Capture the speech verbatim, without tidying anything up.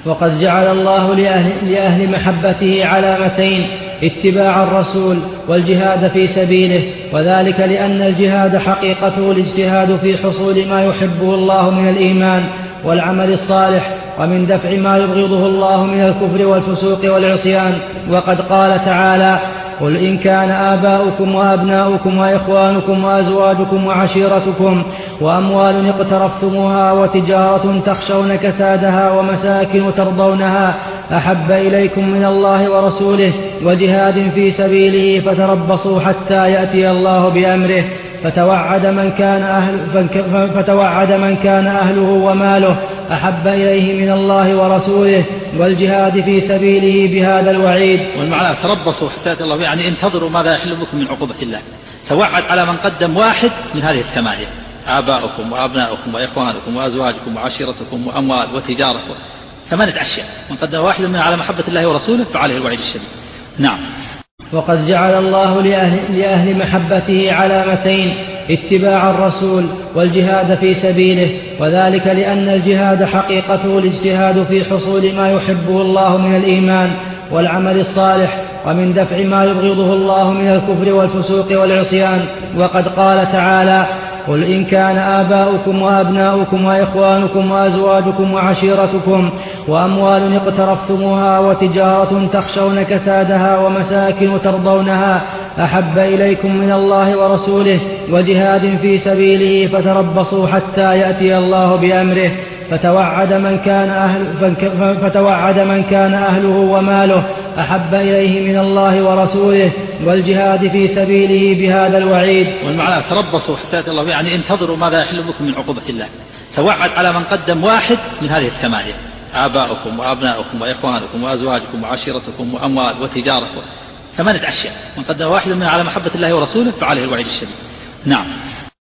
وقد جعل الله لأهل, لأهل محبته علامتين: اتباع الرسول والجهاد في سبيله، وذلك لأن الجهاد حقيقته الاجتهاد في حصول ما يحبه الله من الإيمان والعمل الصالح، ومن دفع ما يبغضه الله من الكفر والفسوق والعصيان. وقد قال تعالى: قل إن كان آباؤكم وأبناؤكم وإخوانكم وأزواجكم وعشيرتكم وأموال اقترفتموها وتجارة تخشون كسادها ومساكن ترضونها أحب إليكم من الله ورسوله وجهاد في سبيله فتربصوا حتى يأتي الله بأمره. فتوعد من كان, أهل فتوعد من كان أهله وماله أحب إليه من الله ورسوله والجهاد في سبيله بهذا الوعيد. والمعنى تربصوا حتى يأتي الله، يعني انتظروا ماذا يحل بكم من عقوبة الله. توعد على من قدم واحد من هذه الثمانية: آباؤكم وأبناؤكم وإخوانكم وأزواجكم وعشيرتكم وأموال وتجارة، ثمانية أشياء. من قدم واحد من على محبة الله ورسوله فعليه الوعيد الشديد. نعم. وقد جعل الله لأهل, لأهل محبته علامتين: اتباع الرسول والجهاد في سبيله، وذلك لأن الجهاد حقيقته الاجتهاد في حصول ما يحبه الله من الإيمان والعمل الصالح، ومن دفع ما يبغضه الله من الكفر والفسوق والعصيان. وقد قال تعالى: قل إن كان آباؤكم وأبناؤكم وإخوانكم وأزواجكم وعشيرتكم وأموال اقترفتموها وتجارة تخشون كسادها ومساكن ترضونها أحب إليكم من الله ورسوله وجهاد في سبيله فتربصوا حتى يأتي الله بأمره. فتوعد من كان, أهل فتوعد من كان أهله وماله أحب إليه من الله ورسوله والجهاد في سبيله بهذا الوعيد. والمعنى تربصوا حتى يأتي الله، يعني انتظروا ماذا يحل بكم من عقوبة الله. توعد على من قدم واحد من هذه الثمانية: آباؤكم وأبناؤكم وإخوانكم وأزواجكم وعشيرتكم وأموال وتجارة، ثمانية أشياء. من قدم واحد من على محبة الله ورسوله فعليه الوعيد الشديد. نعم.